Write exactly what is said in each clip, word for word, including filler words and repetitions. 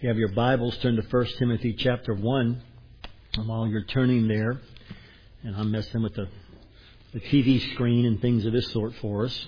you have your Bibles, turn to First Timothy chapter one. And while you're turning there, and I'm messing with the, the T V screen and things of this sort for us.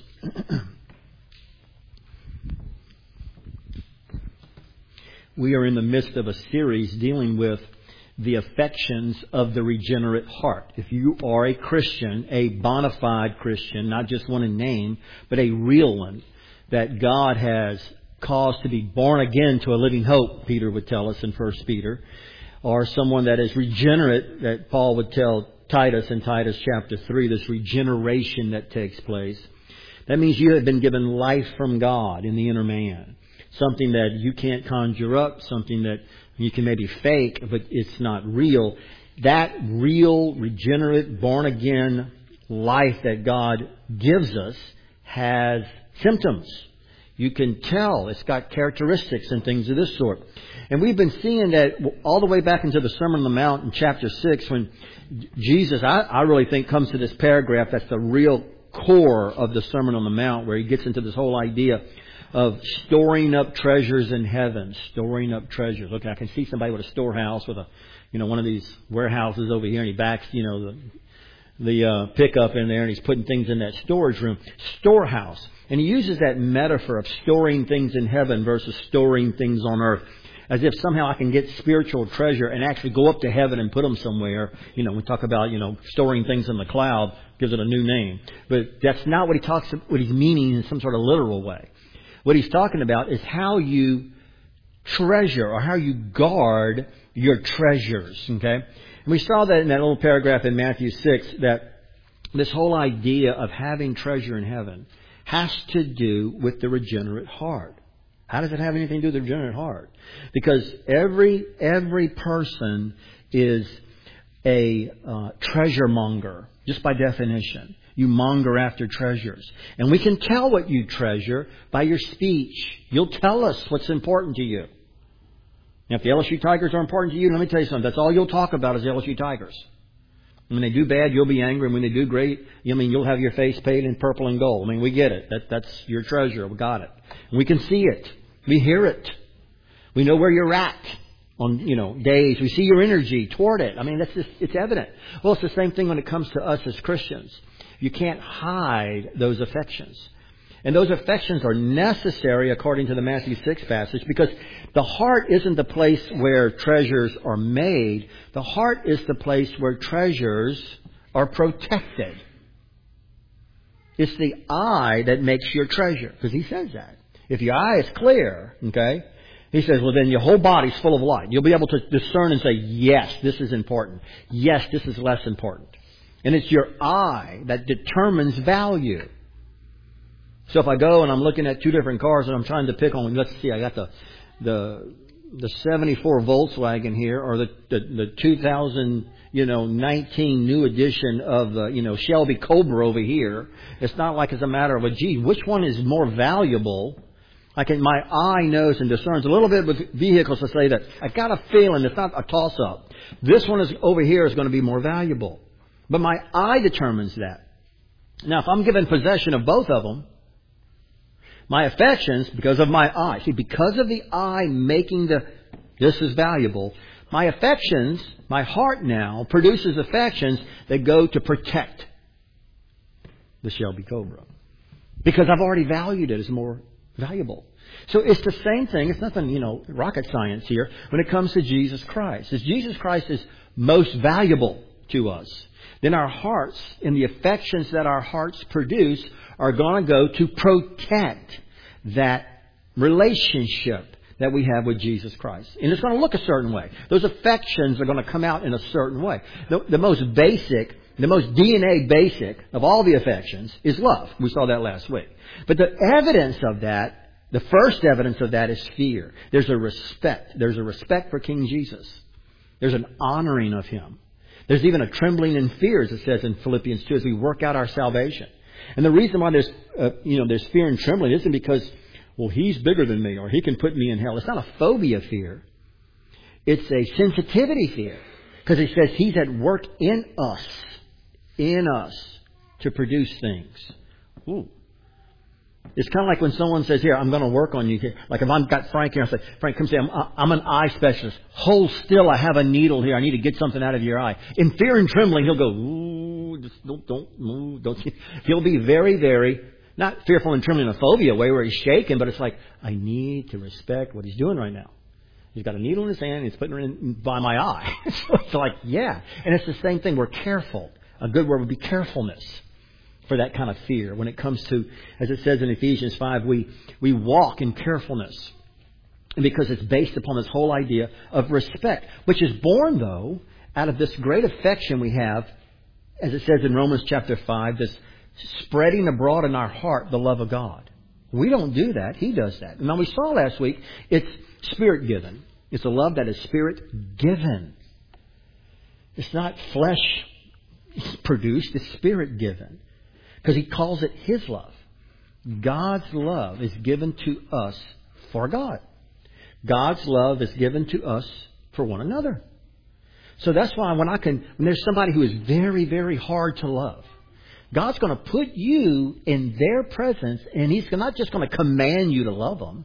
We are in the midst of a series dealing with the affections of the regenerate heart. If you are a Christian, a bona fide Christian, not just one in name, but a real one, that God has caused to be born again to a living hope, Peter would tell us in First Peter, or someone that is regenerate, that Paul would tell Titus in Titus chapter three, this regeneration that takes place. That means you have been given life from God in the inner man. Something that you can't conjure up, something that you can maybe fake, but it's not real. That real, regenerate, born-again life that God gives us has symptoms. You can tell it's got characteristics and things of this sort. And we've been seeing that all the way back into the Sermon on the Mount in chapter six, when Jesus, I, I really think, comes to this paragraph that's the real core of the Sermon on the Mount, where he gets into this whole idea of storing up treasures in heaven, storing up treasures. Look, I can see somebody with a storehouse with a, you know, one of these warehouses over here, and he backs, you know, the the uh, pickup in there, and he's putting things in that storage room. Storehouse. And he uses that metaphor of storing things in heaven versus storing things on earth, as if somehow I can get spiritual treasure and actually go up to heaven and put them somewhere. You know, we talk about, you know, storing things in the cloud, gives it a new name. But that's not what he talks, what he's meaning in some sort of literal way. What he's talking about is how you treasure or how you guard your treasures. Okay? And we saw that in that little paragraph in Matthew six, that this whole idea of having treasure in heaven has to do with the regenerate heart. How does it have anything to do with the regenerate heart? Because every every person is a uh, treasure monger, just by definition. You monger after treasures. And we can tell what you treasure by your speech. You'll tell us what's important to you. Now, if the L S U Tigers are important to you, let me tell you something. That's all you'll talk about is the L S U Tigers. When they do bad, you'll be angry. And when they do great, I mean, you'll have your face painted in purple and gold. I mean, we get it. That, that's your treasure. We got it. And we can see it. We hear it. We know where you're at on, you know, days. We see your energy toward it. I mean, that's just, it's evident. Well, it's the same thing when it comes to us as Christians. You can't hide those affections. And those affections are necessary according to the Matthew six passage, because the heart isn't the place where treasures are made. The heart is the place where treasures are protected. It's the eye that makes your treasure, because he says that. If your eye is clear, okay, he says, well, then your whole body's full of light. You'll be able to discern and say, yes, this is important. Yes, this is less important. And it's your eye that determines value. So if I go and I'm looking at two different cars and I'm trying to pick on, let's see, I got the the the seventy-four Volkswagen here, or the the, the two thousand you know nineteen new edition of the you know Shelby Cobra over here. It's not like it's a matter of a gee, which one is more valuable? I can my eye knows and discerns a little bit with vehicles to say that I got a feeling it's not a toss up. This one is over here is going to be more valuable. But my eye determines that. Now, if I'm given possession of both of them, my affections, because of my eye, see, because of the eye making the, this is valuable, my affections, my heart now produces affections that go to protect the Shelby Cobra. Because I've already valued it as more valuable. So it's the same thing. It's nothing, you know, rocket science here when it comes to Jesus Christ. As Jesus Christ is most valuable to us, then our hearts and the affections that our hearts produce are going to go to protect that relationship that we have with Jesus Christ. And it's going to look a certain way. Those affections are going to come out in a certain way. The, the most basic, the most D N A basic of all the affections is love. We saw that last week. But the evidence of that, the first evidence of that is fear. There's a respect. There's a respect for King Jesus. There's an honoring of Him. There's even a trembling and fear, as it says in Philippians two, as we work out our salvation. And the reason why there's, uh, you know, there's fear and trembling isn't because, well, he's bigger than me or he can put me in hell. It's not a phobia fear. It's a sensitivity fear. Because it says he's at work in us, in us, to produce things. Ooh. It's kind of like when someone says, here, I'm going to work on you. Like if I've got Frank here, I say, Frank, come say, I'm, I'm an eye specialist. Hold still, I have a needle here. I need to get something out of your eye. In fear and trembling, he'll go, ooh, just don't, don't move. Don't. He'll be very, very, not fearful and trembling in a phobia way where he's shaking, but it's like, I need to respect what he's doing right now. He's got a needle in his hand and he's putting it in by my eye. So it's like, yeah. And it's the same thing. We're careful. A good word would be carefulness for that kind of fear. When it comes to, as it says in Ephesians five, we, we walk in carefulness. And because it's based upon this whole idea of respect, which is born, though, out of this great affection we have, as it says in Romans chapter five, this spreading abroad in our heart the love of God. We don't do that. He does that. Now, we saw last week, it's Spirit-given. It's a love that is Spirit-given. It's not flesh-produced. It's Spirit-given. Because He calls it His love. God's love is given to us for God. God's love is given to us for one another. So that's why when I can, when there's somebody who is very, very hard to love, God's going to put you in their presence, and He's not just going to command you to love them.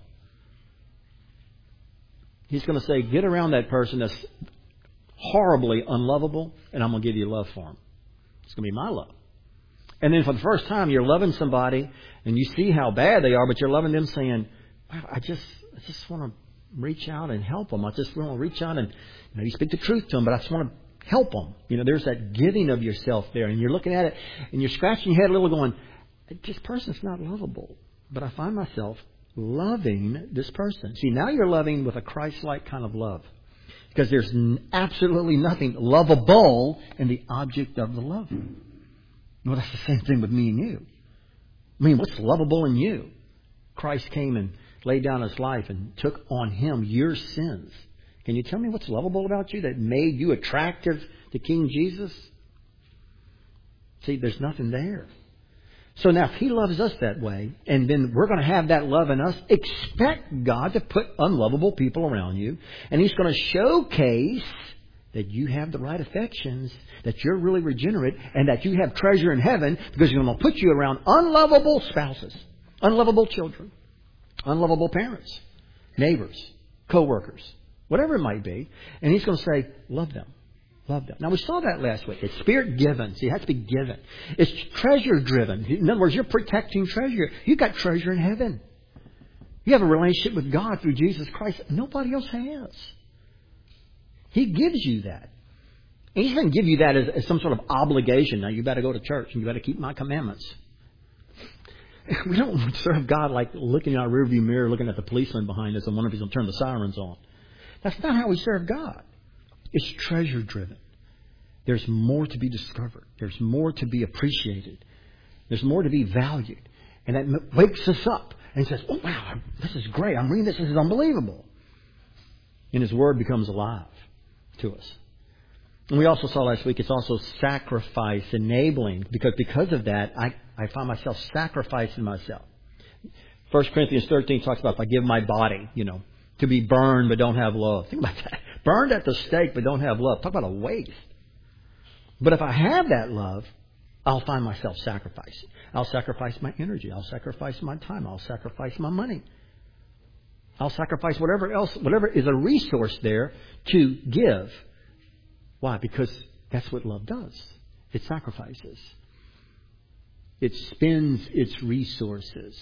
He's going to say, get around that person that's horribly unlovable, and I'm going to give you love for them. It's going to be my love. And then for the first time, you're loving somebody, and you see how bad they are, but you're loving them saying, wow, I just I just want to reach out and help them. I just want to reach out and maybe speak the truth to them, but I just want to help them. You know, there's that giving of yourself there, and you're looking at it, and you're scratching your head a little going, this person's not lovable. But I find myself loving this person. See, now you're loving with a Christ-like kind of love. Because there's absolutely nothing lovable in the object of the love. Well, that's the same thing with me and you. I mean, what's lovable in you? Christ came and laid down His life and took on Him your sins. Can you tell me what's lovable about you that made you attractive to King Jesus? See, there's nothing there. So now if He loves us that way, and then we're going to have that love in us, expect God to put unlovable people around you. And He's going to showcase that you have the right affections, that you're really regenerate, and that you have treasure in heaven, because He's going to put you around unlovable spouses, unlovable children, unlovable parents, neighbors, co-workers, whatever it might be. And He's going to say, love them. Love them. Now, we saw that last week. It's Spirit-given. See, it has to be given. It's treasure-driven. In other words, you're protecting treasure. You've got treasure in heaven. You have a relationship with God through Jesus Christ. Nobody else has. He gives you that. And He doesn't give you that as, as some sort of obligation. Now, you better go to church and you better keep my commandments. We don't serve God like looking in our rearview mirror, looking at the policeman behind us and wondering if He's going to turn the sirens on. That's not how we serve God. It's treasure-driven. There's more to be discovered. There's more to be appreciated. There's more to be valued. And that wakes us up and says, oh, wow, this is great. I'm reading this. This is unbelievable. And His Word becomes alive to us. And we also saw last week it's also sacrifice enabling. Because because of that, I, I find myself sacrificing myself. First Corinthians thirteen talks about if I give my body, you know, to be burned but don't have love. Think about that. Burned at the stake but don't have love. Talk about a waste. But if I have that love, I'll find myself sacrificing. I'll sacrifice my energy. I'll sacrifice my time. I'll sacrifice my money. I'll sacrifice whatever else, whatever is a resource there to give. Why? Because that's what love does. It sacrifices. It spends its resources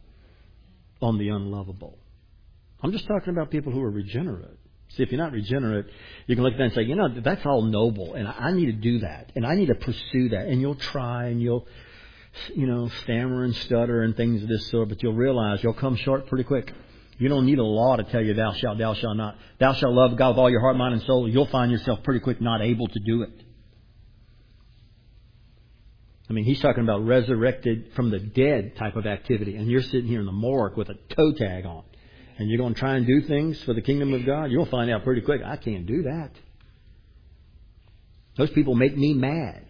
on the unlovable. I'm just talking about people who are regenerate. See, if you're not regenerate, you can look at that and say, you know, that's all noble, and I need to do that, and I need to pursue that. And you'll try, and you'll, you know, stammer and stutter and things of this sort, but you'll realize you'll come short pretty quick. You don't need a law to tell you thou shalt, thou shalt not. Thou shalt love God with all your heart, mind, and soul. You'll find yourself pretty quick not able to do it. I mean, He's talking about resurrected from the dead type of activity, and you're sitting here in the morgue with a toe tag on. And you're going to try and do things for the kingdom of God, you'll find out pretty quick, I can't do that. Those people make me mad.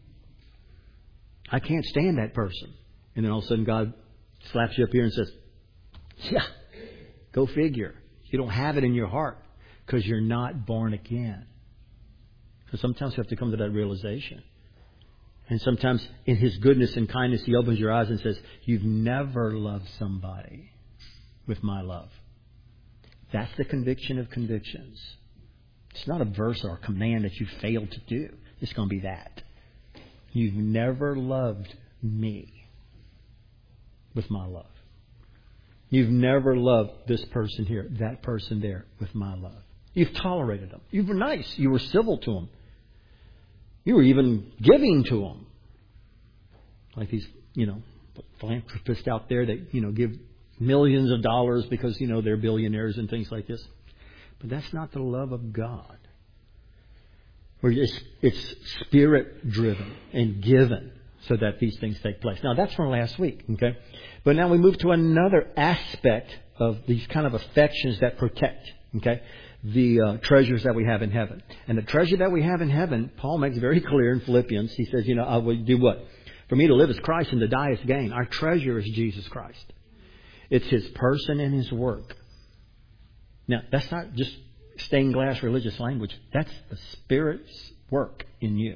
I can't stand that person. And then all of a sudden God slaps you up here and says, yeah, go figure. You don't have it in your heart because you're not born again. So sometimes you have to come to that realization. And sometimes in His goodness and kindness, He opens your eyes and says, you've never loved somebody with my love. That's the conviction of convictions. It's not a verse or a command that you failed to do. It's going to be that. You've never loved me with my love. You've never loved this person here, that person there with my love. You've tolerated them. You were nice. You were civil to them. You were even giving to them. Like these, you know, philanthropists out there that, you know, give millions of dollars because, you know, they're billionaires and things like this. But that's not the love of God. Where it's, it's Spirit-driven and given so that these things take place. Now, that's from last week, okay? But now we move to another aspect of these kind of affections that protect, okay? The uh, treasures that we have in heaven. And the treasure that we have in heaven, Paul makes very clear in Philippians. He says, you know, I will do what? For me to live is Christ and to die is gain. Our treasure is Jesus Christ. It's His person and His work. Now, that's not just stained glass religious language. That's the Spirit's work in you.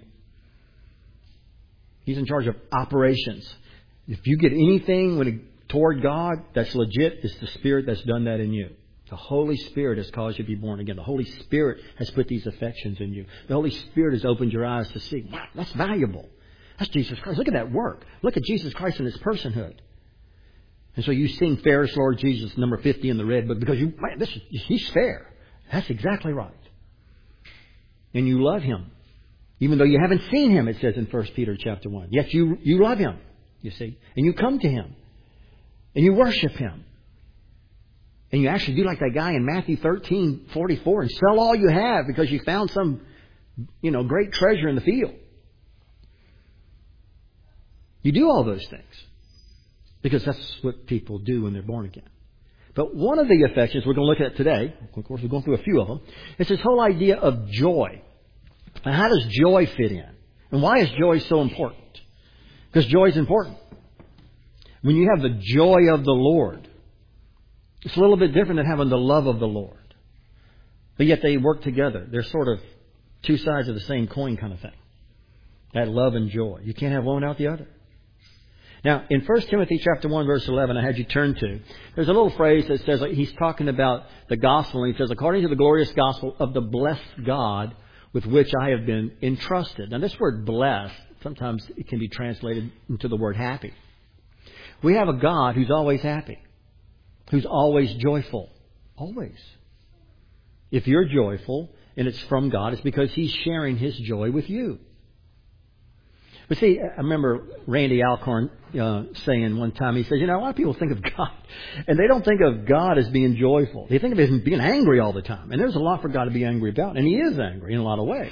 He's in charge of operations. If you get anything when it, toward God that's legit, it's the Spirit that's done that in you. The Holy Spirit has caused you to be born again. The Holy Spirit has put these affections in you. The Holy Spirit has opened your eyes to see, wow, that's valuable. That's Jesus Christ. Look at that work. Look at Jesus Christ in His personhood. And so you sing Fairest Lord Jesus, number fifty in the red book, because you, man, this is, He's fair. That's exactly right. And you love Him. Even though you haven't seen Him, it says in First Peter chapter one. Yet you, you love Him, you see. And you come to Him. And you worship Him. And you actually do like that guy in Matthew thirteen forty-four and sell all you have because you found some, you know, great treasure in the field. You do all those things because that's what people do when they're born again. But one of the affections we're going to look at today, of course we're going through a few of them, is this whole idea of joy. And how does joy fit in? And why is joy so important? Because joy is important. When you have the joy of the Lord, it's a little bit different than having the love of the Lord. But yet they work together. They're sort of two sides of the same coin kind of thing. That love and joy. You can't have one without the other. Now, in First Timothy chapter one, verse eleven, I had you turn to, there's a little phrase that says, like, he's talking about the gospel, and he says, according to the glorious gospel of the blessed God with which I have been entrusted. Now, this word blessed, sometimes it can be translated into the word happy. We have a God who's always happy, who's always joyful. Always. If you're joyful and it's from God, it's because He's sharing His joy with you. But see, I remember Randy Alcorn uh, saying one time, he said, you know, a lot of people think of God, and they don't think of God as being joyful. They think of Him being angry all the time. And there's a lot for God to be angry about, and He is angry in a lot of ways.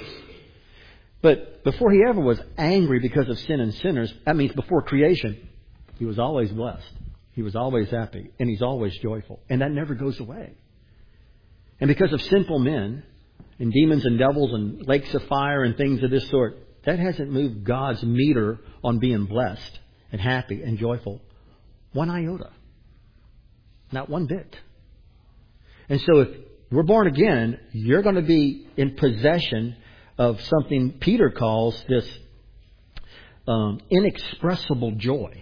But before He ever was angry because of sin and sinners, that means before creation, He was always blessed. He was always happy, and He's always joyful. And that never goes away. And because of sinful men, and demons and devils and lakes of fire and things of this sort, that hasn't moved God's meter on being blessed and happy and joyful one iota. Not one bit. And so if we're born again, you're going to be in possession of something Peter calls this um, inexpressible joy.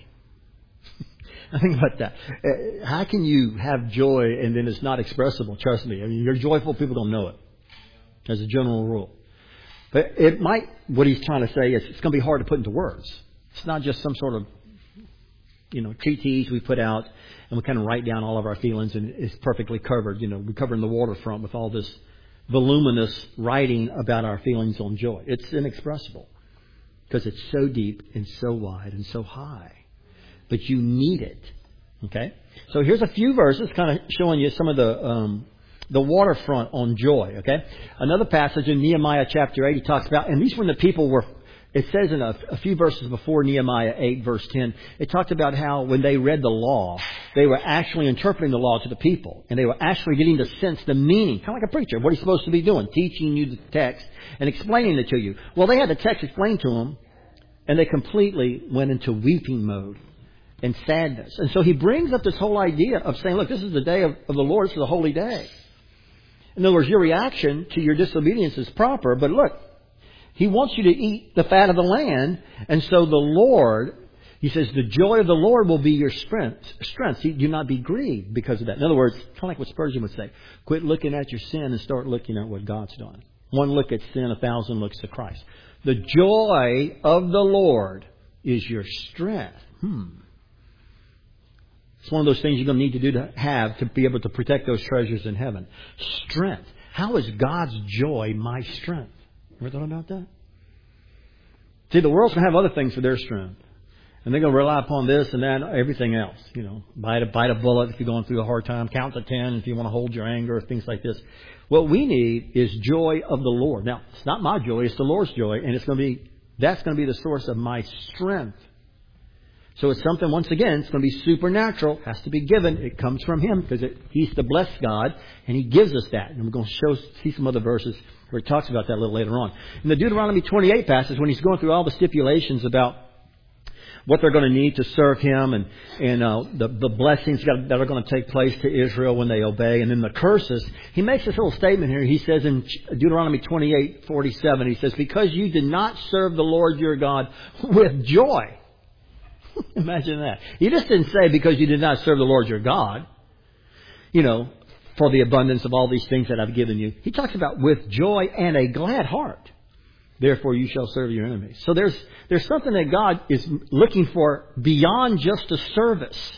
I think about that. How can you have joy and then it's not expressible? Trust me. I mean, you're joyful, people don't know it. As a general rule. But it might, what he's trying to say is it's going to be hard to put into words. It's not just some sort of, you know, treatise we put out and we kind of write down all of our feelings and it's perfectly covered. You know, we're covering the waterfront with all this voluminous writing about our feelings on joy. It's inexpressible because it's so deep and so wide and so high. But you need it. Okay? So here's a few verses kind of showing you some of the um, the waterfront on joy. Okay? Another passage in Nehemiah chapter eight, he talks about, and these when the people were, it says in a, a few verses before Nehemiah eight, verse ten, it talked about how when they read the law, they were actually interpreting the law to the people. And they were actually getting to sense the meaning, kind of like a preacher, what he's supposed to be doing, teaching you the text and explaining it to you. Well, they had the text explained to them, and they completely went into weeping mode. And sadness. And so he brings up this whole idea of saying, look, this is the day of, of the Lord. This is a holy day. In other words, your reaction to your disobedience is proper. But look, He wants you to eat the fat of the land. And so the Lord, He says, the joy of the Lord will be your strength. Strength. See, do not be grieved because of that. In other words, kind of like what Spurgeon would say, quit looking at your sin and start looking at what God's done. One look at sin, a thousand looks to Christ. The joy of the Lord is your strength. Hmm. It's one of those things you're going to need to do to have to be able to protect those treasures in heaven. Strength. How is God's joy my strength? Ever thought about that? See, the world's going to have other things for their strength. And they're going to rely upon this and that, everything else. You know, bite a, bite a bullet if you're going through a hard time. Count to ten if you want to hold your anger, things like this. What we need is joy of the Lord. Now, it's not my joy, it's the Lord's joy. And it's going to be, that's going to be the source of my strength. So it's something, once again, it's going to be supernatural. It has to be given. It comes from Him because it, He's the blessed God. And He gives us that. And we're going to show, see some other verses where He talks about that a little later on. In the Deuteronomy twenty-eight passage, when He's going through all the stipulations about what they're going to need to serve Him and, and uh, the, the blessings that are going to take place to Israel when they obey, and then the curses, He makes this little statement here. He says in Deuteronomy twenty-eight forty-seven, He says, because you did not serve the Lord your God with joy. Imagine that. He just didn't say because you did not serve the Lord your God, you know, for the abundance of all these things that I've given you. He talks about with joy and a glad heart. Therefore you shall serve your enemies. So there's there's something that God is looking for beyond just a service.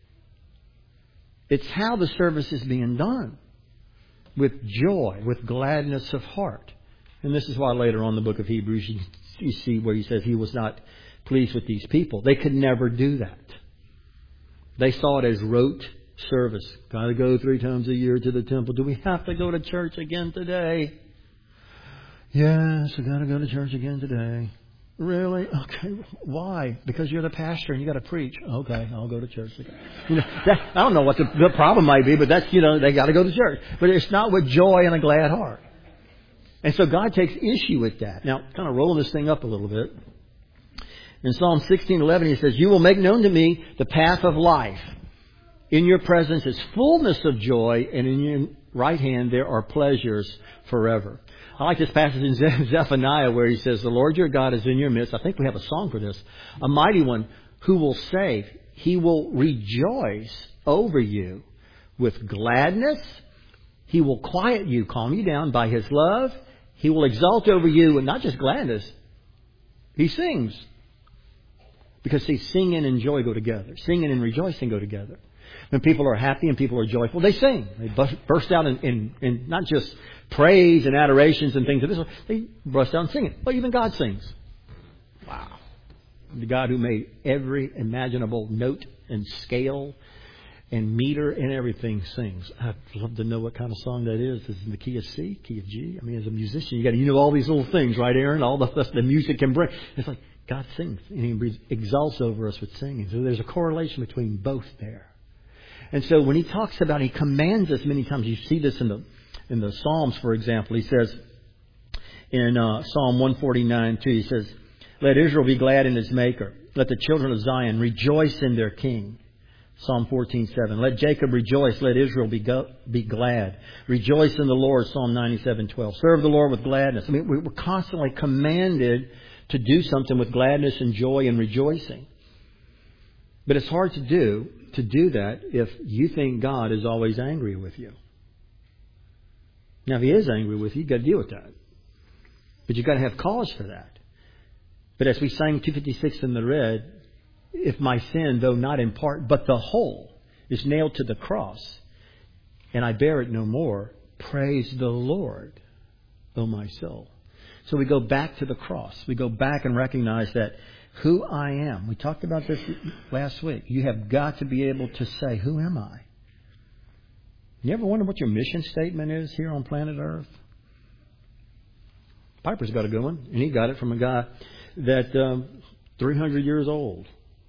It's how the service is being done. With joy, with gladness of heart. And this is why later on in the book of Hebrews you, you see where He says He was not pleased with these people. They could never do that. They saw it as rote service. Got to go three times a year to the temple. Do we have to go to church again today? Yes, we got to go to church again today. Really? Okay. Why? Because you're the pastor and you got to preach. Okay, I'll go to church again. You know, that, I don't know what the, the problem might be, but that's, you know, they got to go to church. But it's not with joy and a glad heart. And so God takes issue with that. Now, kind of rolling this thing up a little bit. In Psalm sixteen eleven, He says, you will make known to me the path of life. In your presence is fullness of joy, and in your right hand there are pleasures forever. I like this passage in Zephaniah where He says, the Lord your God is in your midst. I think we have a song for this. A mighty one who will save. He will rejoice over you with gladness. He will quiet you, calm you down by His love. He will exalt over you, and not just gladness. He sings. Because, see, singing and joy go together. Singing and rejoicing go together. When people are happy and people are joyful, they sing. They burst out in, in, in not just praise and adorations and things of this sort. They burst out in singing. But even God sings. Wow. The God who made every imaginable note and scale and meter and everything sings. I'd love to know what kind of song that is. Is it in the key of C, key of G? I mean, as a musician, you got to you know all these little things, right, Aaron? All the stuff the music can bring. It's like God sings and He exalts over us with singing. So there's a correlation between both there. And so when He talks about, He commands us many times. You see this in the in the Psalms, for example. He says in uh, Psalm one forty-nine two, He says, let Israel be glad in His Maker. Let the children of Zion rejoice in their King. Psalm fourteen seven. Let Jacob rejoice. Let Israel be go, be glad. Rejoice in the Lord. Psalm ninety-seven twelve. Serve the Lord with gladness. I mean, we're constantly commanded to do something with gladness and joy and rejoicing. But it's hard to do, to do that if you think God is always angry with you. Now, if He is angry with you, you've got to deal with that. But you've got to have cause for that. But as we sang two fifty-six in the red, if my sin, though not in part, but the whole, is nailed to the cross, and I bear it no more, praise the Lord, O my soul. So we go back to the cross. We go back and recognize that who I am. We talked about this last week. You have got to be able to say, who am I? You ever wonder what your mission statement is here on planet Earth? Piper's got a good one, and he got it from a guy that um, three hundred years old.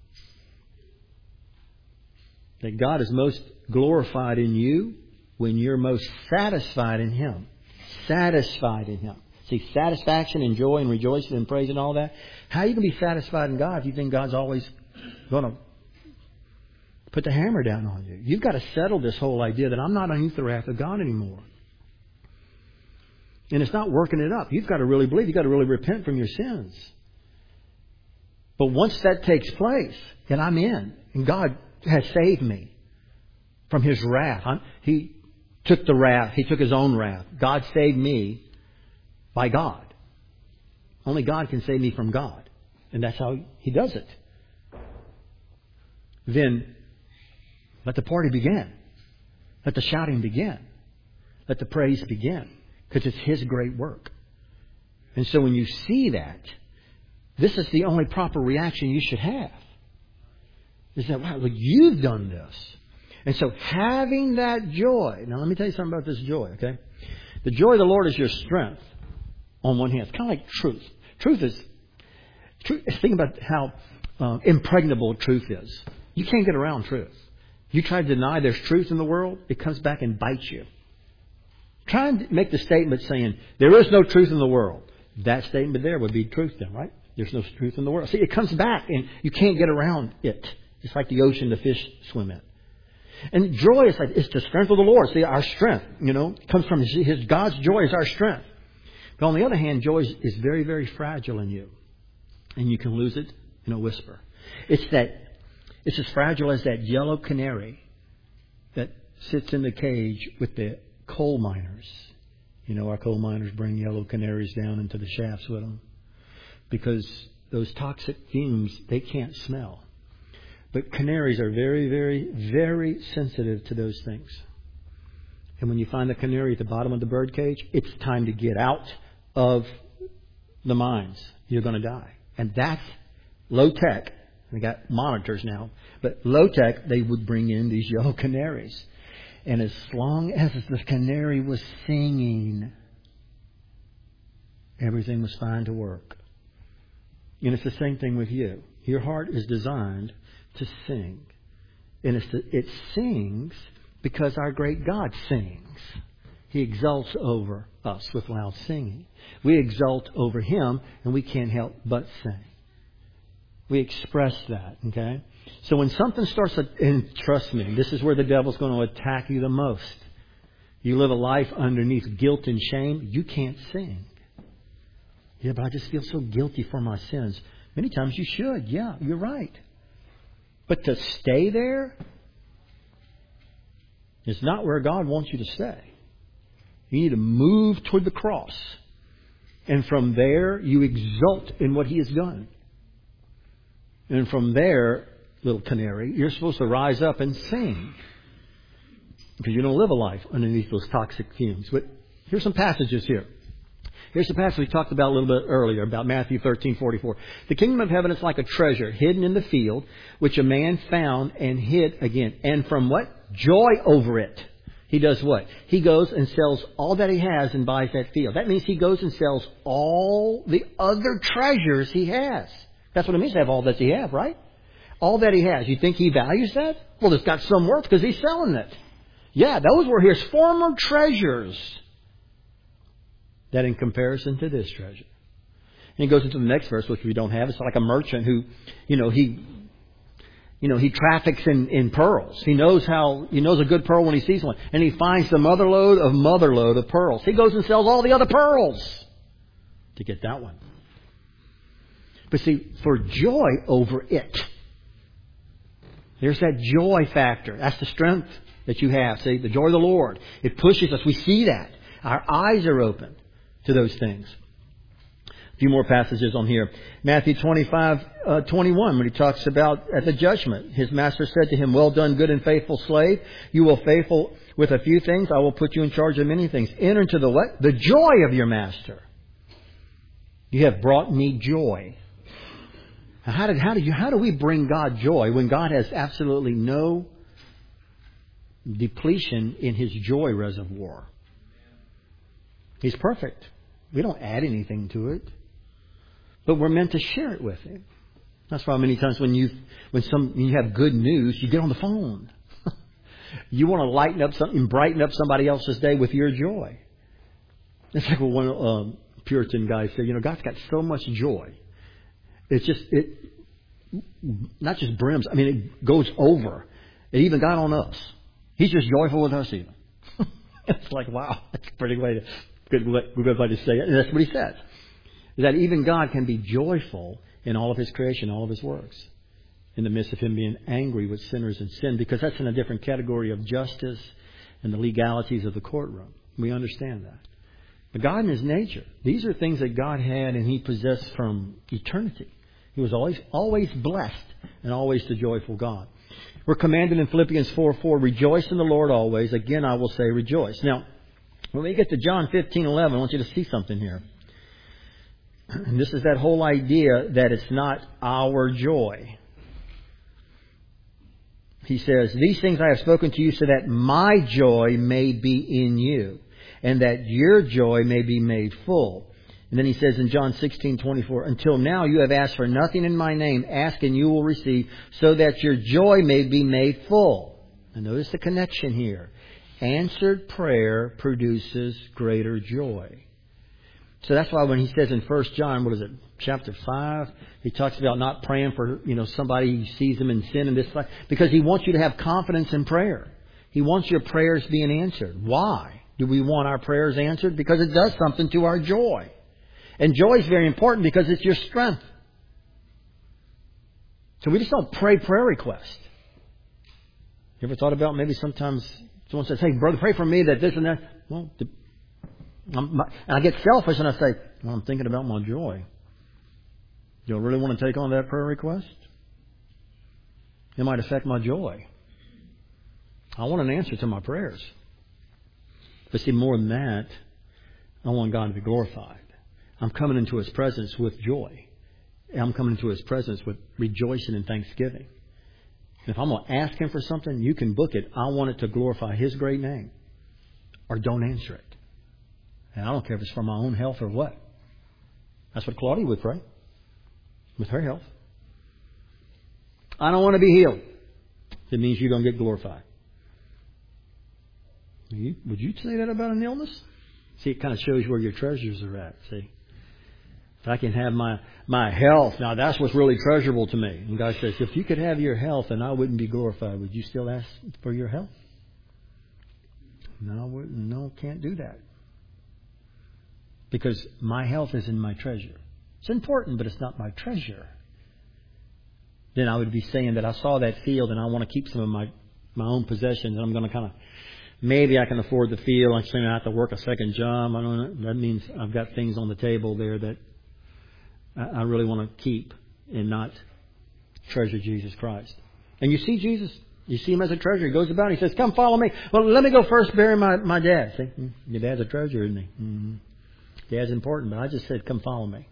That God is most glorified in you when you're most satisfied in Him. Satisfied in Him. See, satisfaction and joy and rejoicing and praise and all that. How are you going to be satisfied in God if you think God's always going to put the hammer down on you? You've got to settle this whole idea that I'm not underneath the wrath of God anymore. And it's not working it up. You've got to really believe. You've got to really repent from your sins. But once that takes place, and I'm in, and God has saved me from His wrath. I'm, he took the wrath. He took His own wrath. God saved me by God. Only God can save me from God. And that's how He does it. Then let the party begin. Let the shouting begin. Let the praise begin. Because it's His great work. And so when you see that, this is the only proper reaction you should have. Is that, wow, look, you've done this. And so having that joy. Now let me tell you something about this joy, okay? The joy of the Lord is your strength on one hand. It's kind of like truth. Truth is, truth, think about how uh, impregnable truth is. You can't get around truth. You try to deny there's truth in the world, it comes back and bites you. Try and make the statement saying, there is no truth in the world. That statement there would be truth then, right? There's no truth in the world. See, it comes back and you can't get around it. It's like the ocean the fish swim in. And joy is like, it's the strength of the Lord. See, our strength, you know, comes from His, his God's joy is our strength. But on the other hand, joy is, is very, very fragile in you. And you can lose it in a whisper. It's that, it's as fragile as that yellow canary that sits in the cage with the coal miners. You know, our coal miners bring yellow canaries down into the shafts with them. Because those toxic fumes, they can't smell. But canaries are very, very, very sensitive to those things. And when you find the canary at the bottom of the bird cage, it's time to get out of the mines. You're going to die. And that's low tech. They got monitors now. But low tech, they would bring in these yellow canaries. And as long as the canary was singing, everything was fine to work. And it's the same thing with you. Your heart is designed to sing. And it's the, it sings because our great God sings. He exalts over us with loud singing. We exalt over Him and we can't help but sing. We express that, okay? So when something starts to, and trust me, this is where the devil's going to attack you the most. You live a life underneath guilt and shame, you can't sing. Yeah, but I just feel so guilty for my sins. Many times you should. Yeah, you're right. But to stay there is not where God wants you to stay. You need to move toward the cross. And from there, you exult in what He has done. And from there, little canary, you're supposed to rise up and sing. Because you don't live a life underneath those toxic fumes. But here's some passages here. Here's the passage we talked about a little bit earlier, about Matthew thirteen forty-four. The kingdom of heaven is like a treasure hidden in the field, which a man found and hid again. And from what? Joy over it. He does what? He goes and sells all that he has and buys that field. That means he goes and sells all the other treasures he has. That's what it means to have all that he has, right? All that he has. You think he values that? Well, it's got some worth because he's selling it. Yeah, those were his former treasures. That in comparison to this treasure. And he goes into the next verse, which we don't have. It's like a merchant who, you know, he, you know, he traffics in, in pearls. He knows how, he knows a good pearl when he sees one. And he finds the mother load of mother load of pearls. He goes and sells all the other pearls to get that one. But see, for joy over it. There's that joy factor. That's the strength that you have. See, the joy of the Lord. It pushes us. We see that. Our eyes are open to those things. A few more passages on here. Matthew twenty-five, uh, twenty-one, when he talks about at the judgment, his master said to him, "Well done, good and faithful slave. You will faithful with a few things. I will put you in charge of many things. Enter into the what? The joy of your master. You have brought me joy." Now, how did how do you how do we bring God joy when God has absolutely no depletion in His joy reservoir? He's perfect. We don't add anything to it. But we're meant to share it with Him. That's why many times when you when some when you have good news, you get on the phone. You want to lighten up something, brighten up somebody else's day with your joy. It's like what one um, Puritan guy said, you know, God's got so much joy. It's just, it not just brims, I mean, it goes over. It even got on us. He's just joyful with us even. It's like, wow, that's a pretty way to Good, good way to say it. And that's what he says. That even God can be joyful in all of His creation, all of His works, in the midst of Him being angry with sinners and sin, because that's in a different category of justice and the legalities of the courtroom. We understand that. But God in His nature, these are things that God had and He possessed from eternity. He was always always blessed and always the joyful God. We're commanded in Philippians four four, rejoice in the Lord always. Again, I will say rejoice. Now, when we get to John fifteen eleven, I want you to see something here. And this is that whole idea that it's not our joy. He says, these things I have spoken to you so that my joy may be in you, and that your joy may be made full. And then he says in John sixteen twenty-four, until now you have asked for nothing in my name. Ask and you will receive, so that your joy may be made full. And notice the connection here. Answered prayer produces greater joy. So that's why when he says in First John, what is it, chapter five, he talks about not praying for, you know, somebody who sees them in sin and this, because he wants you to have confidence in prayer. He wants your prayers being answered. Why do we want our prayers answered? Because it does something to our joy. And joy is very important because it's your strength. So we just don't pray prayer requests. You ever thought about maybe sometimes someone says, hey, brother, pray for me that this and that. Well, I'm, and I get selfish and I say, well, I'm thinking about my joy. Do I really want to take on that prayer request? It might affect my joy. I want an answer to my prayers. But see, more than that, I want God to be glorified. I'm coming into His presence with joy. I'm coming into His presence with rejoicing and thanksgiving. And if I'm going to ask Him for something, you can book it. I want it to glorify His great name. Or don't answer it. And I don't care if it's for my own health or what. That's what Claudia would pray. With her health. I don't want to be healed. It means you don't get glorified. You, would you say that about an illness? See, it kind of shows where your treasures are at. See, if I can have my, my health, now that's what's really treasurable to me. And God says, if you could have your health and I wouldn't be glorified, would you still ask for your health? No, no, can't do that. Because my health isn't my treasure. It's important, but it's not my treasure. Then I would be saying that I saw that field and I want to keep some of my, my own possessions, and I'm going to kind of, maybe I can afford the field. I'm saying I have to work a second job. I don't know. That means I've got things on the table there that I really want to keep and not treasure Jesus Christ. And you see Jesus, you see Him as a treasure. He goes about and He says, come follow me. Well, let me go first bury my, my dad. See, your dad's a treasure, isn't he? Mm-hmm. Dad's important, but I just said, come follow me.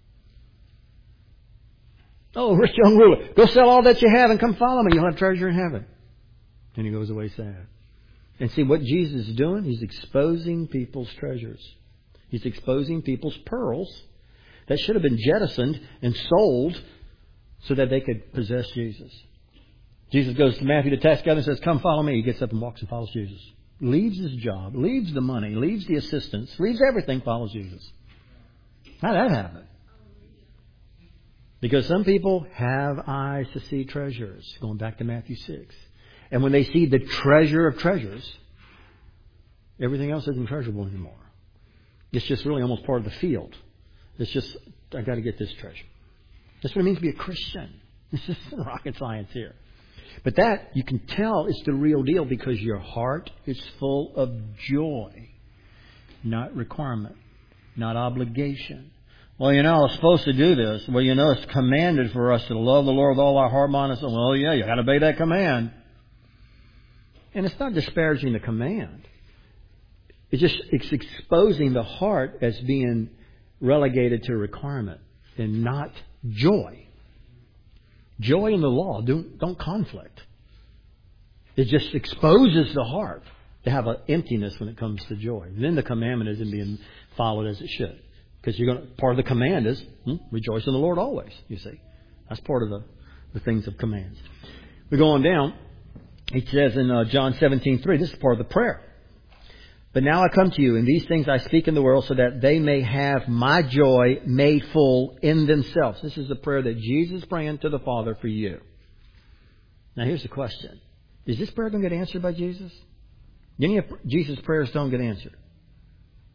Oh, rich young ruler, go sell all that you have and come follow me. You'll have treasure in heaven. And he goes away sad. And see what Jesus is doing? He's exposing people's treasures. He's exposing people's pearls that should have been jettisoned and sold so that they could possess Jesus. Jesus goes to Matthew, the tax gatherer, and says, come follow me. He gets up and walks and follows Jesus. Leaves his job, leaves the money, leaves the assistance, leaves everything, follows Jesus. How did that happen? Because some people have eyes to see treasures. Going back to Matthew six. And when they see the treasure of treasures, everything else isn't treasurable anymore. It's just really almost part of the field. It's just, I got to get this treasure. That's what it means to be a Christian. This isn't rocket science here. But that, you can tell, is the real deal because your heart is full of joy. Not requirement. Not obligation. Well, you know, I was supposed to do this. Well, you know, it's commanded for us to love the Lord with all our heart, mind, and soul. Well, yeah, you got to obey that command. And it's not disparaging the command. It's just it's exposing the heart as being relegated to requirement and not joy. Joy and the law don't, don't conflict. It just exposes the heart to have an emptiness when it comes to joy. And then the commandment isn't being followed as it should. Because you're going to, part of the command is hmm, rejoice in the Lord always, you see. That's part of the, the things of commands. We go on down. It says in uh, John seventeen three, this is part of the prayer. But now I come to you, and these things I speak in the world so that they may have my joy made full in themselves. This is the prayer that Jesus is praying to the Father for you. Now here's the question. Is this prayer going to get answered by Jesus? Any of Jesus' prayers don't get answered.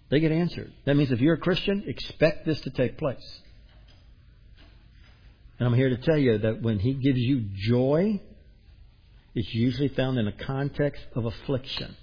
They get answered. That means if you're a Christian, expect this to take place. And I'm here to tell you that when He gives you joy, it's usually found in a context of affliction.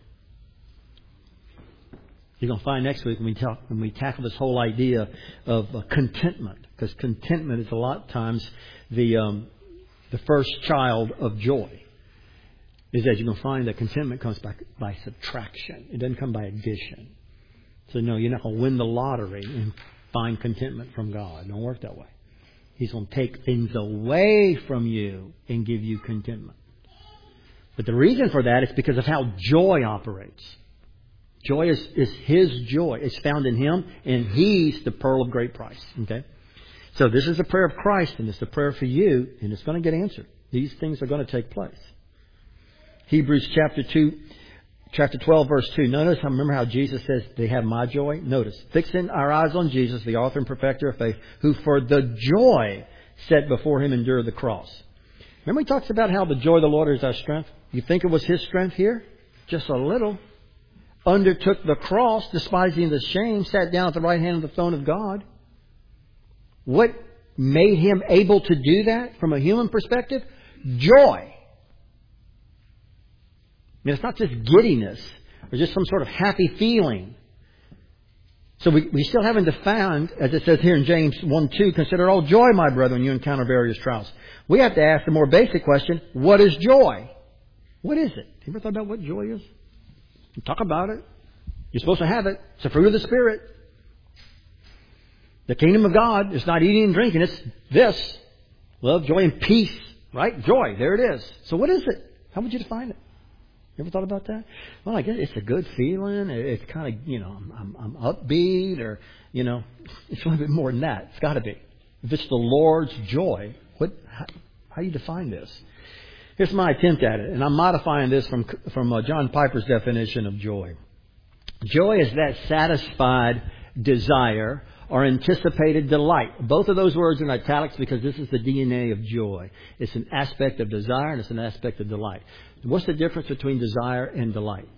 You're going to find next week when we talk, when we tackle this whole idea of uh, contentment, because contentment is a lot of times the um, the first child of joy. Is that you're going to find that contentment comes by by subtraction. It doesn't come by addition. So no, you're not going to win the lottery and find contentment from God. It don't work that way. He's going to take things away from you and give you contentment. But the reason for that is because of how joy operates. Joy is, is His joy. It's found in Him, and He's the pearl of great price. Okay? So this is the prayer of Christ, and it's the prayer for you, and it's going to get answered. These things are going to take place. Hebrews chapter two, chapter twelve, verse two. Notice, I remember how Jesus says, they have my joy. Notice, fixing our eyes on Jesus, the author and perfecter of faith, who for the joy set before Him endured the cross. Remember he talks about how the joy of the Lord is our strength? You think it was His strength here? Just a little. Undertook the cross, despising the shame, sat down at the right hand of the throne of God. What made Him able to do that from a human perspective? Joy. I mean, it's not just giddiness or just some sort of happy feeling. So we, we still haven't defined, as it says here in James one two, consider all joy, my brethren, when you encounter various trials. We have to ask the more basic question, what is joy? What is it? Have you ever thought about what joy is? Talk about it. You're supposed to have it. It's the fruit of the Spirit. The kingdom of God is not eating and drinking. It's this. Love, joy, and peace. Right? Joy. There it is. So what is it? How would you define it? You ever thought about that? Well, I guess it's a good feeling. It's kind of, you know, I'm, I'm upbeat, or, you know, it's a little bit more than that. It's got to be. If it's the Lord's joy, what? How, how do you define this? Here's my attempt at it, and I'm modifying this from from uh, John Piper's definition of joy. Joy is that satisfied desire or anticipated delight. Both of those words are in italics because this is the D N A of joy. It's an aspect of desire and it's an aspect of delight. What's the difference between desire and delight?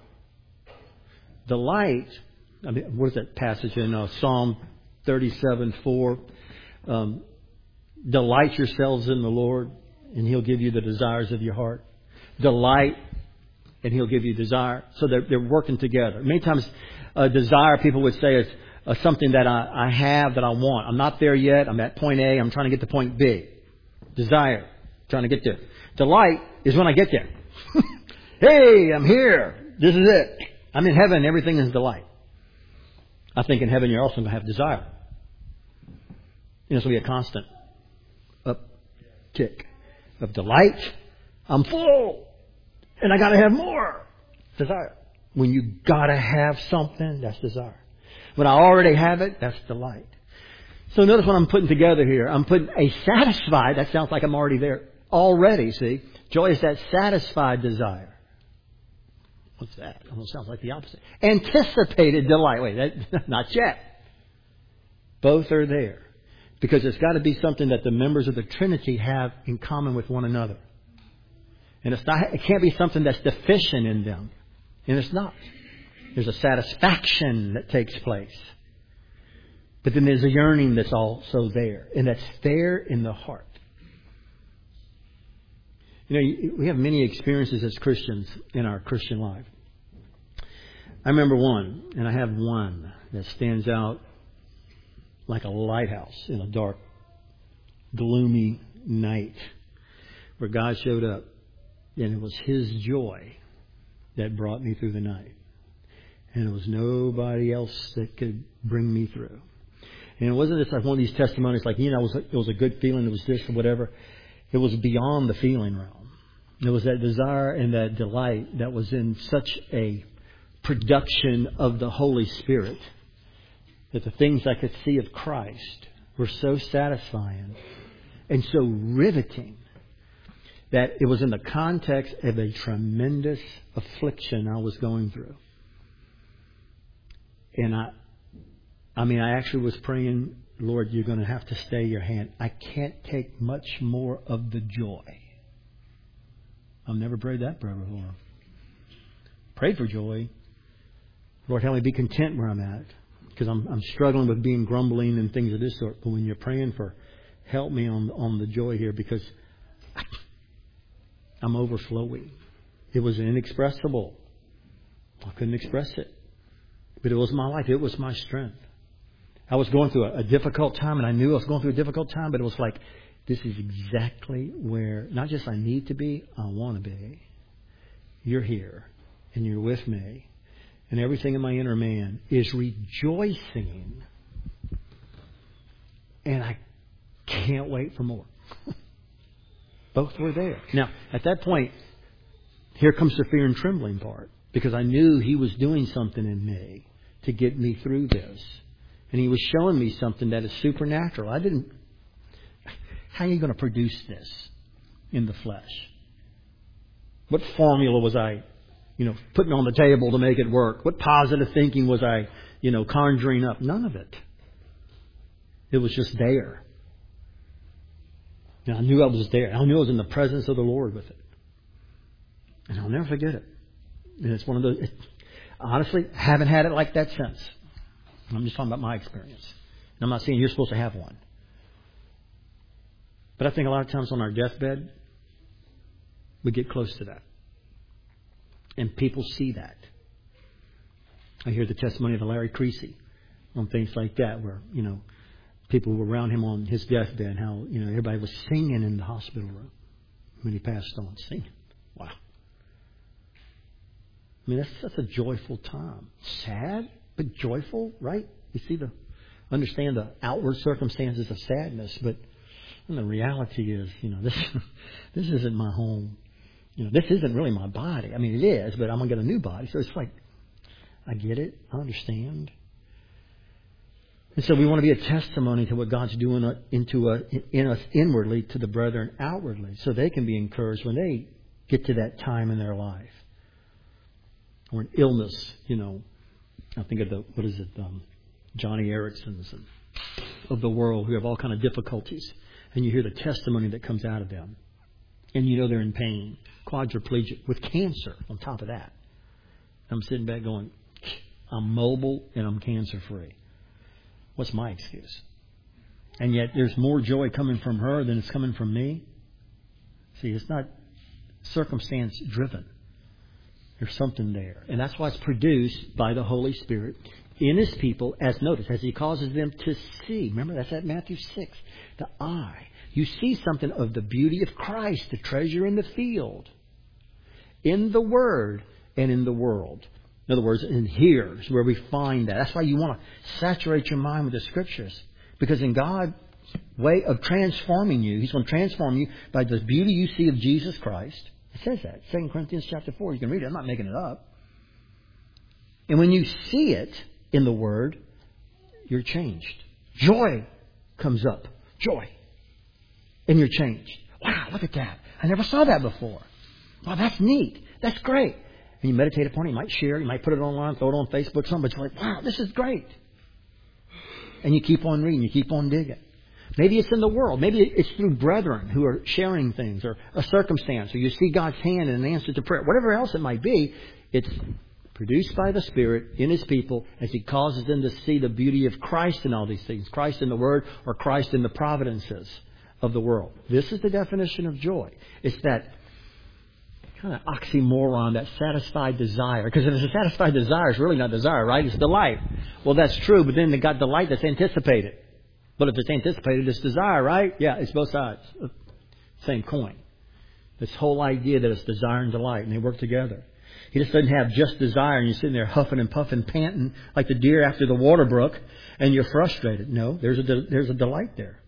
Delight, I mean, what is that passage in uh, Psalm thirty-seven four? Um, Delight yourselves in the Lord, and He'll give you the desires of your heart. Delight, and He'll give you desire. So they're, they're working together. Many times, uh, desire, people would say, is uh, something that I, I have that I want. I'm not there yet. I'm at point A. I'm trying to get to point B. Desire, trying to get there. Delight is when I get there. Hey, I'm here. This is it. I'm in heaven. Everything is delight. I think in heaven you're also going to have desire. And this will be a constant uptick of delight. I'm full, and I got to have more. Desire. When you got to have something, that's desire. When I already have it, that's delight. So notice what I'm putting together here. I'm putting a satisfied. That sounds like I'm already there. Already, see? Joy is that satisfied desire. What's that? Almost sounds like the opposite. Anticipated delight. Wait, that, not yet. Both are there. Because it's got to be something that the members of the Trinity have in common with one another. And it's not, it can't be something that's deficient in them. And it's not. There's a satisfaction that takes place. But then there's a yearning that's also there. And that's there in the heart. You know, we have many experiences as Christians in our Christian life. I remember one, and I have one that stands out like a lighthouse in a dark, gloomy night, where God showed up, and it was His joy that brought me through the night. And it was nobody else that could bring me through. And it wasn't just like one of these testimonies like, you know, it was, it was a good feeling, it was this or whatever. It was beyond the feeling realm. It was that desire and that delight that was in such a production of the Holy Spirit that the things I could see of Christ were so satisfying and so riveting that it was in the context of a tremendous affliction I was going through. And I, I mean, I actually was praying, Lord, you're going to have to stay your hand. I can't take much more of the joy. I've never prayed that prayer before. Prayed for joy. Lord, help me be content where I'm at. Because I'm, I'm struggling with being grumbling and things of this sort. But when you're praying for help me on, on the joy here, because I'm overflowing. It was inexpressible. I couldn't express it. But it was my life. It was my strength. I was going through a, a difficult time, and I knew I was going through a difficult time, but it was like, this is exactly where, not just I need to be, I want to be. You're here, and you're with me. And everything in my inner man is rejoicing. And I can't wait for more. Both were there. Now, at that point, here comes the fear and trembling part. Because I knew He was doing something in me to get me through this. And He was showing me something that is supernatural. I didn't... How are you going to produce this in the flesh? What formula was I, you know, putting on the table to make it work? What positive thinking was I, you know, conjuring up? None of it. It was just there. And I knew I was there. I knew I was in the presence of the Lord with it. And I'll never forget it. And it's one of those... It, honestly, I haven't had it like that since. I'm just talking about my experience. And I'm not saying you're supposed to have one. But I think a lot of times on our deathbed, we get close to that. And people see that. I hear the testimony of Larry Creasy on things like that, where, you know, people were around him on his deathbed, how, you know, everybody was singing in the hospital room when he passed on, singing. Wow. I mean, that's, that's a joyful time. Sad, but joyful, right? You see the, understand the outward circumstances of sadness, but and the reality is, you know, this this isn't my home. You know, this isn't really my body. I mean, it is, but I'm going to get a new body. So it's like, I get it. I understand. And so we want to be a testimony to what God's doing into a, in us inwardly to the brethren outwardly, so they can be encouraged when they get to that time in their life. Or an illness, you know. I think of the, what is it, um, Johnny Erickson's and of the world who have all kind of difficulties. And you hear the testimony that comes out of them. And you know they're in pain. Quadriplegic with cancer on top of that. I'm sitting back going, I'm mobile and I'm cancer free. What's my excuse? And yet there's more joy coming from her than it's coming from me. See, it's not circumstance driven. There's something there. And that's why it's produced by the Holy Spirit in His people, as notice, as He causes them to see. Remember, that's at Matthew six. The eye. You see something of the beauty of Christ, the treasure in the field, in the Word and in the world. In other words, in here is where we find that. That's why you want to saturate your mind with the Scriptures. Because in God's way of transforming you, He's going to transform you by the beauty you see of Jesus Christ. It says that. Second Corinthians chapter four. You can read it. I'm not making it up. And when you see it in the Word, you're changed. Joy comes up. Joy. And you're changed. Wow, look at that. I never saw that before. Wow, that's neat. That's great. And you meditate upon it. You might share it. You might put it online, throw it on Facebook, something. But you're like, wow, this is great. And you keep on reading. You keep on digging. Maybe it's in the world. Maybe it's through brethren who are sharing things, or a circumstance, or you see God's hand in an answer to prayer. Whatever else it might be, it's produced by the Spirit in His people as He causes them to see the beauty of Christ in all these things. Christ in the Word, or Christ in the providences of the world. This is the definition of joy. It's that kind of oxymoron, that satisfied desire. Because if it's a satisfied desire, it's really not desire, right? It's delight. Well, that's true, but then they got delight that's anticipated. But if it's anticipated, it's desire, right? Yeah, it's both sides. Same coin. This whole idea that it's desire and delight, and they work together. He just doesn't have just desire, and you're sitting there huffing and puffing, panting like the deer after the water brook, and you're frustrated. No, there's a de- there's a delight there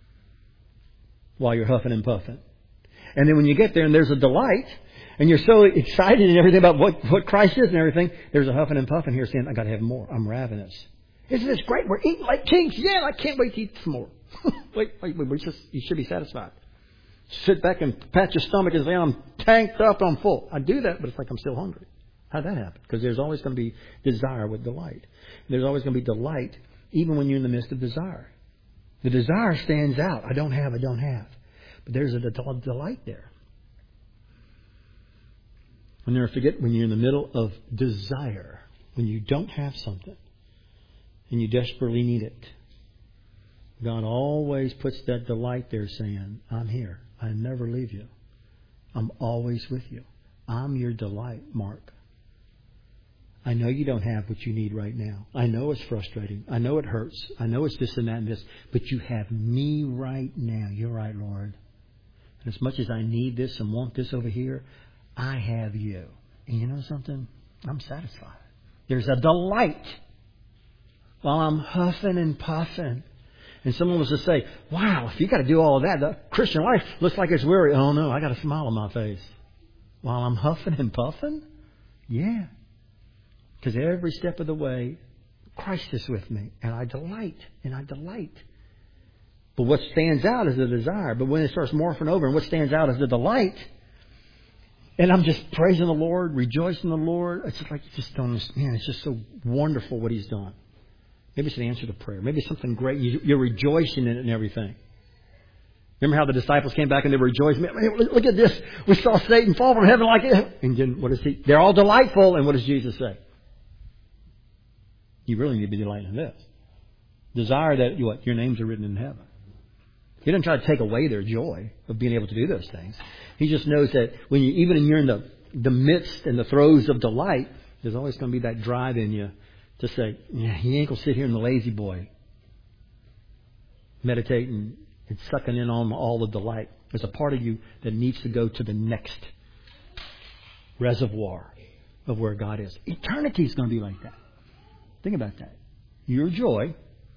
while you're huffing and puffing. And then when you get there and there's a delight, and you're so excited and everything about what, what Christ is and everything, there's a huffing and puffing here saying, I got to have more. I'm ravenous. Isn't this great? We're eating like kings. Yeah, I can't wait to eat some more. wait, wait, wait. We're just, you should be satisfied. Sit back and pat your stomach and say, I'm tanked up, I'm full. I do that, but it's like I'm still hungry. How'd that happen? Because there's always going to be desire with delight. There's always going to be delight even when you're in the midst of desire. The desire stands out. I don't have, I don't have. But there's a delight there. I'll never forget when you're in the middle of desire. when you don't have something and you desperately need it, God always puts that delight there saying, I'm here. I never leave you. I'm always with you. I'm your delight, Mark. I know you don't have what you need right now. I know it's frustrating. I know it hurts. I know it's this and that and this. But you have me right now. You're right, Lord. And as much as I need this and want this over here, I have you. And you know something? I'm satisfied. There's a delight while I'm huffing and puffing. And someone was to say, wow, if you got to do all of that, the Christian life looks like it's weary. Oh, no, I got a smile on my face. While I'm huffing and puffing? Yeah. Because every step of the way, Christ is with me. And I delight. And I delight. But what stands out is the desire. But when it starts morphing over and what stands out is the delight. And I'm just praising the Lord, rejoicing in the Lord. It's just like, you just don't understand. Man, it's just so wonderful what He's done. Maybe it's an answer to prayer. Maybe it's something great. You're rejoicing in it and everything. Remember how the disciples came back and they were rejoicing? Man, look at this. We saw Satan fall from heaven like it. And then what is he? They're all delightful. And what does Jesus say? You really need to be delighted in this. Desire that what your names are written in heaven. He doesn't try to take away their joy of being able to do those things. He just knows that when you, even when you're in the, the midst and the throes of delight, there's always going to be that drive in you to say, yeah, he ain't going to sit here in the lazy boy meditating and sucking in on all the delight. There's a part of you that needs to go to the next reservoir of where God is. Eternity is going to be like that. Think about that. Your joy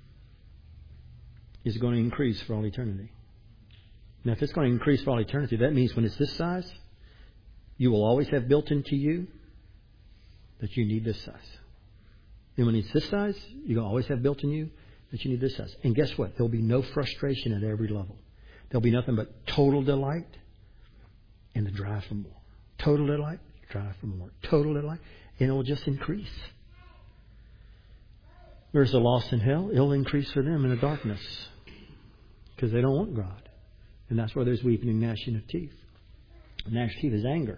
is going to increase for all eternity. Now, if it's going to increase for all eternity, that means when it's this size, you will always have built into you that you need this size. And when it's this size, you're going to always have built in you that you need this size. And guess what? There'll be no frustration at every level. There'll be nothing but total delight and the drive for more. Total delight, drive for more. Total delight, and it will just increase. There's the lost in hell. It'll increase for them in the darkness because they don't want God. And that's where there's weeping and gnashing of teeth. Gnashing of teeth is anger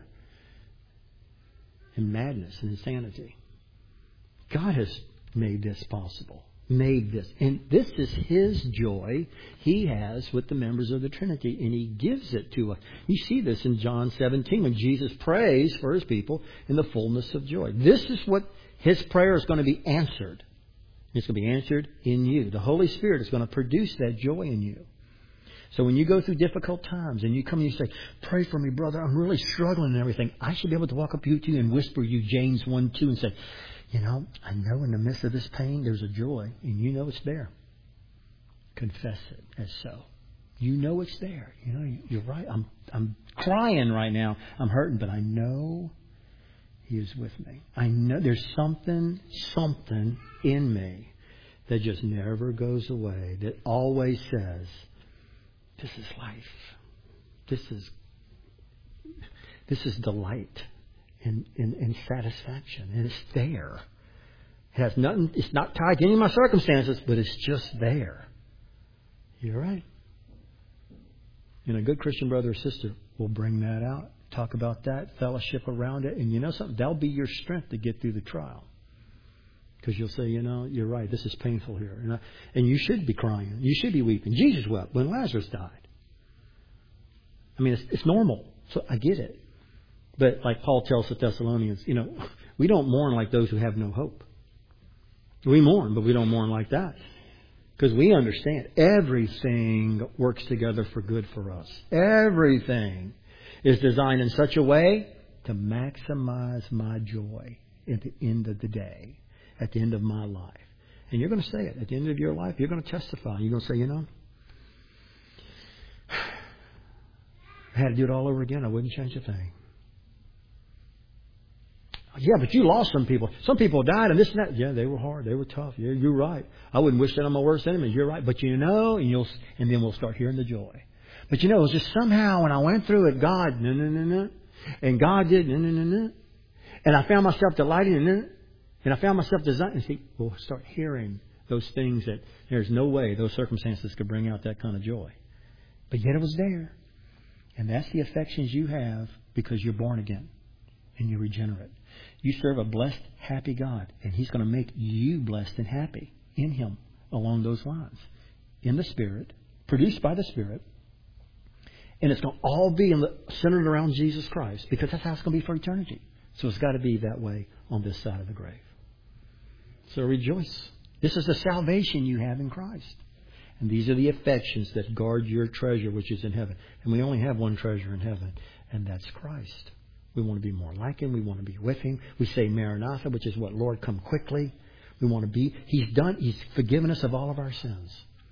and madness and insanity. God has made this possible. Made this. And this is His joy He has with the members of the Trinity. And He gives it to us. You see this in John seventeen when Jesus prays for His people in the fullness of joy. This is what His prayer is going to be answered. It's going to be answered in you. The Holy Spirit is going to produce that joy in you. So when you go through difficult times and you come and you say, pray for me, brother, I'm really struggling and everything, I should be able to walk up to you and whisper you James one two and say, you know, I know in the midst of this pain there's a joy and you know it's there. Confess it as so. You know it's there. You know, you're right. I'm I'm crying right now. I'm hurting, but I know He is with me. I know there's something, something in me that just never goes away, that always says, this is life. This is this is delight and, and, and satisfaction. And it's there. It has nothing, it's not tied to any of my circumstances, but it's just there. You're right. And a good Christian brother or sister will bring that out. Talk about that, fellowship around it. And you know something? That'll be your strength to get through the trial. Because you'll say, you know, you're right. This is painful here. And, I, and you should be crying. You should be weeping. Jesus wept when Lazarus died. I mean, it's, it's normal. So I get it. But like Paul tells the Thessalonians, you know, we don't mourn like those who have no hope. We mourn, but we don't mourn like that. Because we understand everything works together for good for us. Everything is designed in such a way to maximize my joy at the end of the day, at the end of my life. And you're going to say it. At the end of your life, you're going to testify. You're going to say, you know, I had to do it all over again. I wouldn't change a thing. Yeah, but you lost some people. Some people died and this and that. Yeah, they were hard. They were tough. Yeah, you're right. I wouldn't wish that on my worst enemies. You're right. But you know, and you'll, and then we'll start hearing the joy. But you know, it was just somehow when I went through it, God, no, no, no, no. And God did, no, no, no, no. And I found myself delighting in it. And I found myself designing. See, we'll start hearing those things that there's no way those circumstances could bring out that kind of joy. But yet it was there. And that's the affections you have because you're born again. and you're regenerate. You serve a blessed, happy God, and He's going to make you blessed and happy in Him along those lines. In the Spirit, produced by the Spirit, and it's going to all be in the, centered around Jesus Christ, because that's how it's going to be for eternity. So it's got to be that way on this side of the grave. So rejoice. This is the salvation you have in Christ. And these are the affections that guard your treasure, which is in heaven. And we only have one treasure in heaven, and that's Christ. We want to be more like Him. We want to be with Him. We say Maranatha, which is what? Lord, come quickly. We want to be. He's done. He's forgiven us of all of our sins.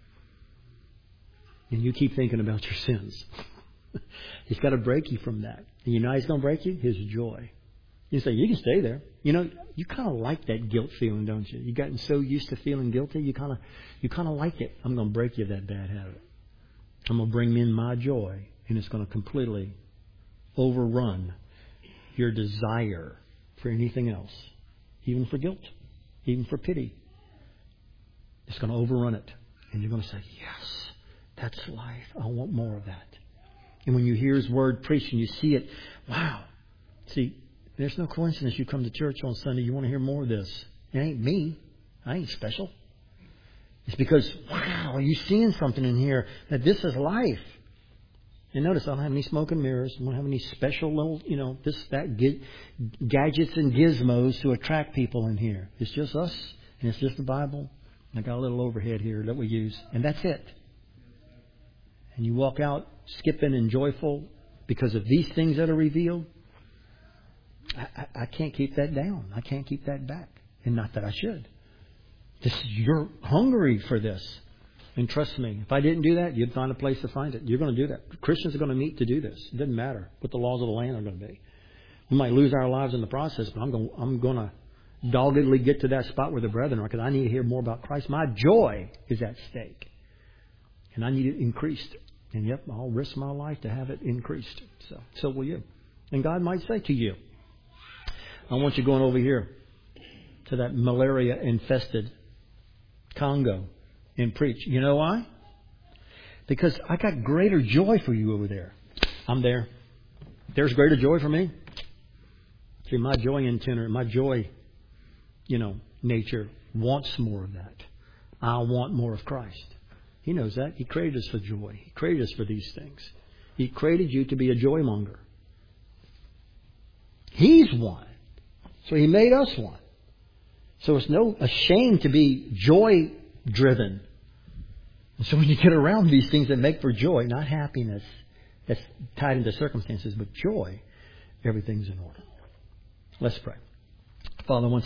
And you keep thinking about your sins. He's got to break you from that. And you know how He's going to break you? His joy. You say, you can stay there. You know, you kind of like that guilt feeling, don't you? You've gotten so used to feeling guilty, you kind of you kind of like it. I'm going to break you of that bad habit. I'm going to bring in my joy, and it's going to completely overrun your desire for anything else, even for guilt, even for pity. It's going to overrun it. And you're going to say, yes, that's life. I want more of that. And when you hear His Word preached and you see it, wow. See, there's no coincidence you come to church on Sunday, you want to hear more of this. It ain't me. I ain't special. It's because, wow, you're seeing something in here that this is life. And notice I don't have any smoke and mirrors. I don't have any special little, you know, this, that, g- gadgets and gizmos to attract people in here. It's just us, and it's just the Bible. And I got a little overhead here that we use, and that's it. And you walk out skipping and joyful because of these things that are revealed. I, I, I can't keep that down. I can't keep that back. And not that I should. This, you're hungry for this. And trust me, if I didn't do that, you'd find a place to find it. You're going to do that. Christians are going to meet to do this. It doesn't matter what the laws of the land are going to be. We might lose our lives in the process, but I'm going, I'm going to doggedly get to that spot where the brethren are, because I need to hear more about Christ. My joy is at stake. And I need it increased. And yep, I'll risk my life to have it increased. So, so will you. And God might say to you, I want you going over here to that malaria-infested Congo and preach. You know why? Because I got greater joy for you over there. I'm there. There's greater joy for me. See, my joy antenna, my joy, you know, nature wants more of that. I want more of Christ. He knows that. He created us for joy. He created us for these things. He created you to be a joy monger. He's one. So He made us one. So it's no a shame to be joy driven. And so when you get around these things that make for joy, not happiness that's tied into circumstances, but joy, everything's in order. Let's pray. Father, once